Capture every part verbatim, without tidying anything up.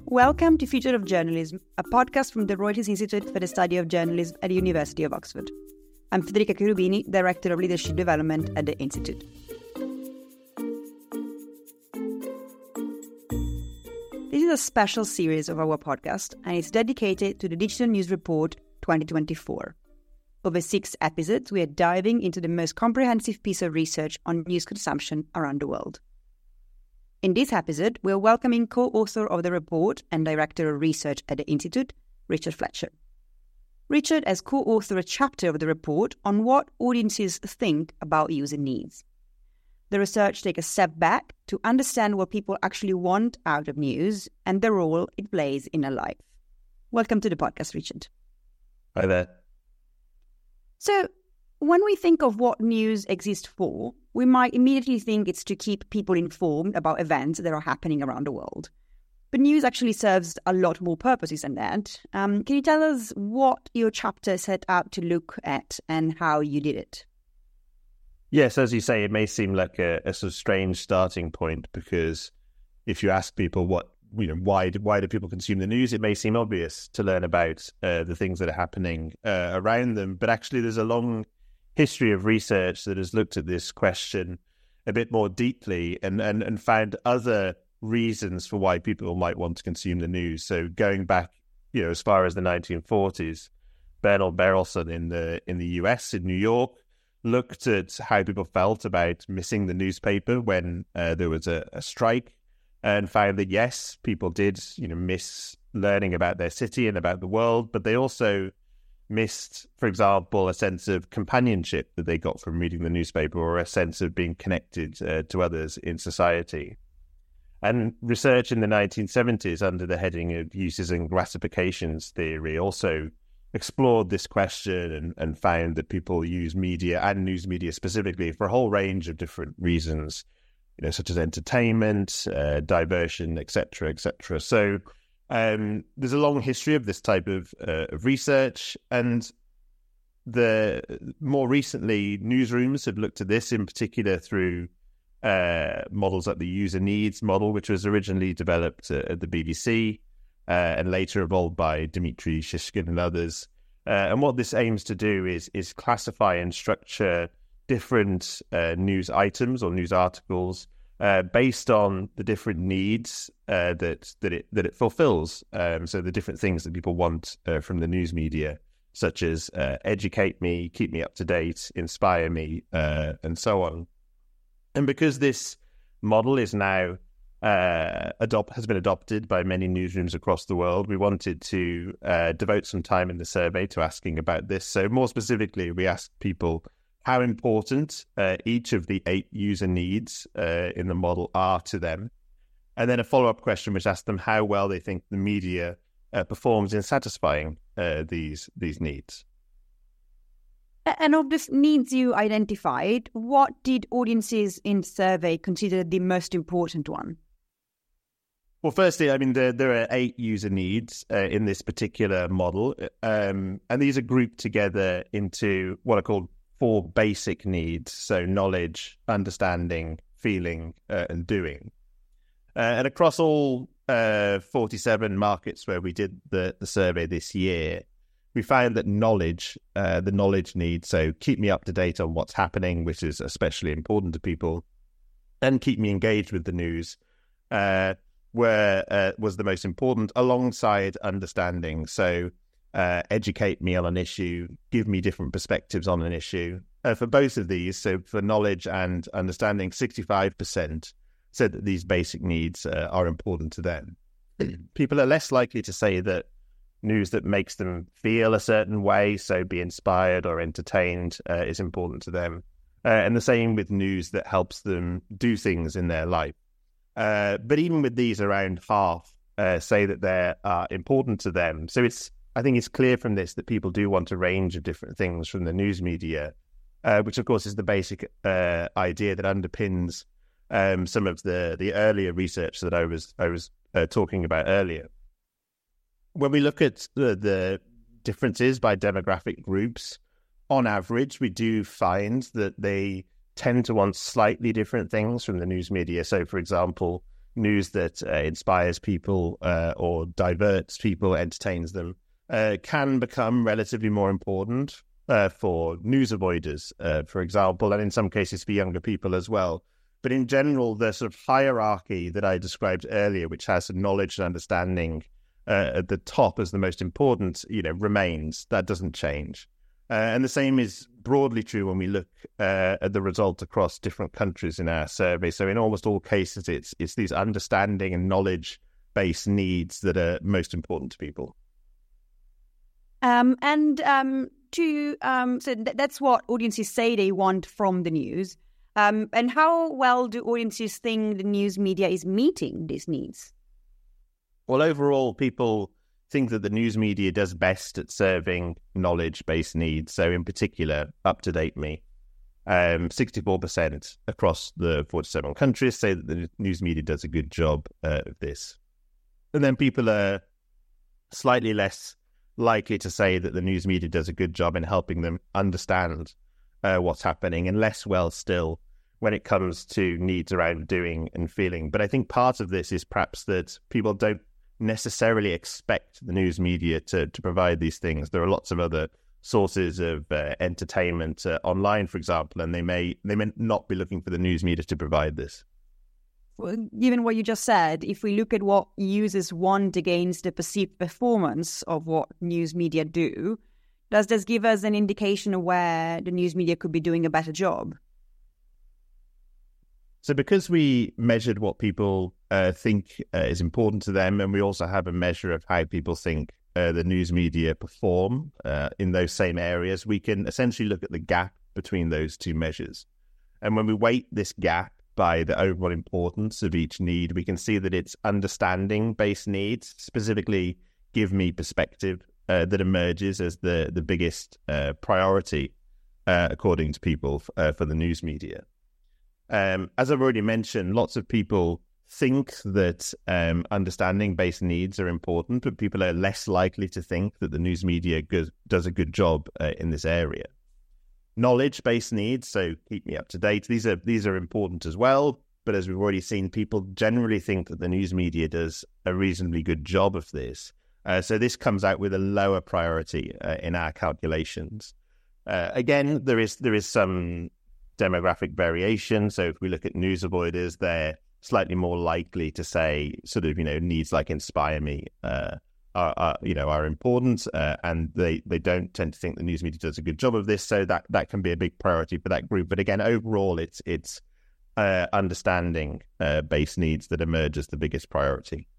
Welcome to Future of Journalism, a podcast from the Reuters Institute for the Study of Journalism at the University of Oxford. I'm Federica Cherubini, Director of Leadership Development at the Institute. This is a special series of our podcast, and it's dedicated to the Digital News Report twenty twenty-four. Over six episodes, we are diving into the most comprehensive piece of research on news consumption around the world. In this episode, we're welcoming co-author of the report and Director of Research at the Institute, Richard Fletcher. Richard has co-authored a chapter of the report on what audiences think about user needs. The research takes a step back to understand what people actually want out of news and the role it plays in their life. Welcome to the podcast, Richard. Hi there. So, when we think of what news exists for, we might immediately think it's to keep people informed about events that are happening around the world. But news actually serves a lot more purposes than that. Um, can you tell us what your chapter set out to look at and how you did it? Yes, as you say, it may seem like a, a sort of strange starting point because if you ask people what, you know, why do, why do people consume the news, it may seem obvious to learn about uh, the things that are happening uh, around them. But actually, there's a long history of research that has looked at this question a bit more deeply and, and, and found other reasons for why people might want to consume the news. So going back, you know, as far as the nineteen forties, Bernard Berelson in the in the U S, in New York, looked at how people felt about missing the newspaper when uh, there was a, a strike, and found that yes, people did, you know, miss learning about their city and about the world, but they also missed, for example, a sense of companionship that they got from reading the newspaper or a sense of being connected uh, to others in society. And research in the nineteen seventies under the heading of uses and gratifications theory also explored this question and, and found that people use media and news media specifically for a whole range of different reasons, you know, such as entertainment, uh, diversion, et cetera, et cetera. So Um, there's a long history of this type of, uh, of research, and the more recently newsrooms have looked at this in particular through uh, models like the user needs model, which was originally developed uh, at the B B C uh, and later evolved by Dmitry Shishkin and others. Uh, and what this aims to do is is classify and structure different uh, news items or news articles Uh, based on the different needs uh, that that it that it fulfills. Um, so the different things that people want uh, from the news media, such as uh, educate me, keep me up to date, inspire me, uh, and so on. And because this model is now uh, adopt has been adopted by many newsrooms across the world, we wanted to uh, devote some time in the survey to asking about this. So more specifically, we asked people how important uh, each of the eight user needs uh, in the model are to them. And then a follow-up question which asked them how well they think the media uh, performs in satisfying uh, these these needs. And of the needs you identified, what did audiences in the survey consider the most important one? Well, firstly, I mean, there, there are eight user needs uh, in this particular model, um, and these are grouped together into what are called four basic needs, so knowledge, understanding, feeling, uh, and doing. Uh, and across all uh, forty-seven markets where we did the, the survey this year, we found that knowledge, uh, the knowledge need, so keep me up to date on what's happening, which is especially important to people, and keep me engaged with the news, uh, were, uh, was the most important, alongside understanding. So Uh, educate me on an issue, give me different perspectives on an issue. Uh, for both of these, so for knowledge and understanding, sixty-five percent said that these basic needs uh, are important to them. People are less likely to say that news that makes them feel a certain way, so be inspired or entertained, uh, is important to them. Uh, and the same with news that helps them do things in their life. Uh, but even with these, around half uh, say that they are important to them. So it's I think it's clear from this that people do want a range of different things from the news media, uh, which of course is the basic uh, idea that underpins um, some of the, the earlier research that I was I was uh, talking about earlier. When we look at the, the differences by demographic groups, on average, we do find that they tend to want slightly different things from the news media. So, for example, news that uh, inspires people uh, or diverts people, entertains them, uh, can become relatively more important uh, for news avoiders, uh, for example, and in some cases for younger people as well. But in general, the sort of hierarchy that I described earlier, which has knowledge and understanding uh, at the top as the most important, you know, remains. That doesn't change. Uh, and the same is broadly true when we look uh, at the result across different countries in our survey. So in almost all cases, it's it's these understanding and knowledge-based needs that are most important to people. Um, and um, to um, so th- that's what audiences say they want from the news. Um, and how well do audiences think the news media is meeting these needs? Well, overall, people think that the news media does best at serving knowledge-based needs. So in particular, UpToDate Me. Um, sixty-four percent across the forty-seven countries say that the news media does a good job uh, of this. And then people are slightly less likely to say that the news media does a good job in helping them understand uh, what's happening, and less well still when it comes to needs around doing and feeling. But I think part of this is perhaps that people don't necessarily expect the news media to, to provide these things. There are lots of other sources of uh, entertainment uh, online, for example, and they may they may not be looking for the news media to provide this. Well, given what you just said, if we look at what users want against the perceived performance of what news media do, does this give us an indication of where the news media could be doing a better job? So because we measured what people uh, think uh, is important to them, and we also have a measure of how people think uh, the news media perform uh, in those same areas, we can essentially look at the gap between those two measures. And when we weight this gap by the overall importance of each need, we can see that it's understanding-based needs, specifically give me perspective, uh, that emerges as the, the biggest uh, priority, uh, according to people, uh, for the news media. Um, as I've already mentioned, lots of people think that um, understanding-based needs are important, but people are less likely to think that the news media go- does a good job uh, in this area. Knowledge-based needs, so keep me up to date, these are these are important as well, but as we've already seen, people generally think that the news media does a reasonably good job of this. Uh, so this comes out with a lower priority uh, in our calculations. Uh, again, there is there is some demographic variation. So if we look at news avoiders, they're slightly more likely to say sort of, you know, needs like inspire me uh, are, are, you know, are important. Uh, and they, they don't tend to think the news media does a good job of this. So that, that can be a big priority for that group. But again, overall, it's, it's uh, understanding uh, based needs that emerge as the biggest priority.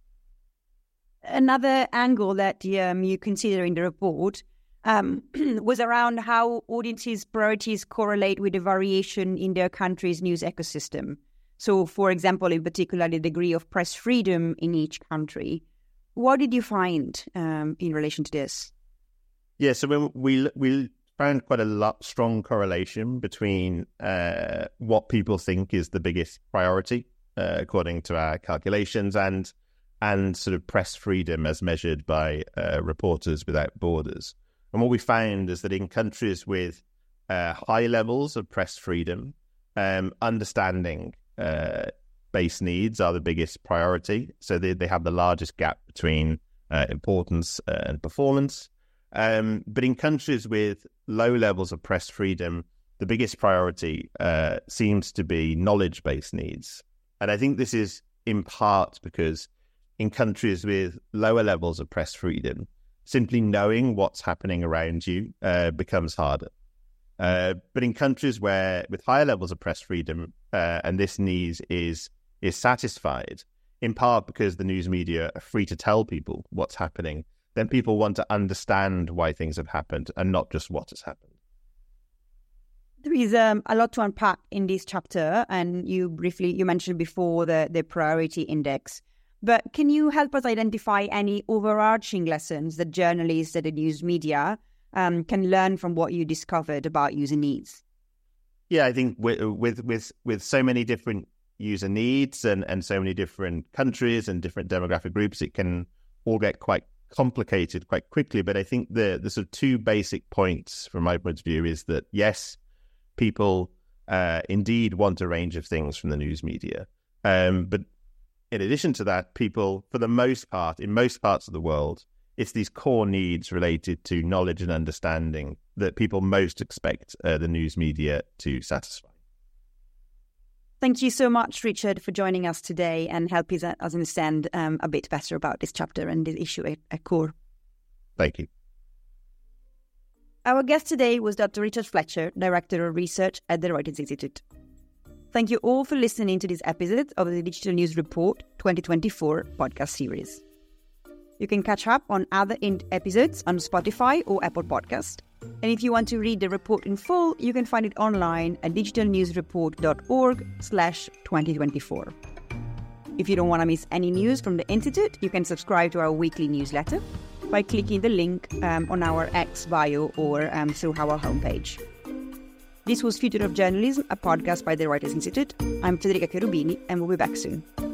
Another angle that um, you consider in the report Um, was around how audiences' priorities correlate with the variation in their country's news ecosystem. So, for example, in particular, the degree of press freedom in each country. What did you find um, in relation to this? Yeah, so when we we found quite a lot strong correlation between uh, what people think is the biggest priority, uh, according to our calculations, and and sort of press freedom as measured by uh, Reporters Without Borders. And what we found is that in countries with uh, high levels of press freedom, um, understanding uh, base needs are the biggest priority. So they, they have the largest gap between uh, importance uh, and performance. Um, but in countries with low levels of press freedom, the biggest priority uh, seems to be knowledge-based needs. And I think this is in part because in countries with lower levels of press freedom, simply knowing what's happening around you uh, becomes harder. Uh, but in countries where with higher levels of press freedom, uh, and this need is is satisfied, in part because the news media are free to tell people what's happening, then people want to understand why things have happened and not just what has happened. There is um, a lot to unpack in this chapter, and you briefly, you mentioned before the, the priority index. But can you help us identify any overarching lessons that journalists at the news media um, can learn from what you discovered about user needs? Yeah, I think with with with, with so many different user needs and, and so many different countries and different demographic groups, it can all get quite complicated quite quickly. But I think the, the sort of two basic points from my point of view is that, yes, people uh, indeed want a range of things from the news media. Um, but in addition to that, people, for the most part, in most parts of the world, it's these core needs related to knowledge and understanding that people most expect uh, the news media to satisfy. Thank you so much, Richard, for joining us today and helping us understand um, a bit better about this chapter and this issue at, at core. Thank you. Our guest today was Doctor Richard Fletcher, Director of Research at the Reuters Institute. Thank you all for listening to this episode of the Digital News Report twenty twenty-four podcast series. You can catch up on other in- episodes on Spotify or Apple Podcast. And if you want to read the report in full, you can find it online at digitalnewsreport.org slash 2024. If you don't want to miss any news from the Institute, you can subscribe to our weekly newsletter by clicking the link um, on our X bio or um, through our homepage. This was Future of Journalism, a podcast by the Reuters Institute. I'm Federica Cherubini, and we'll be back soon.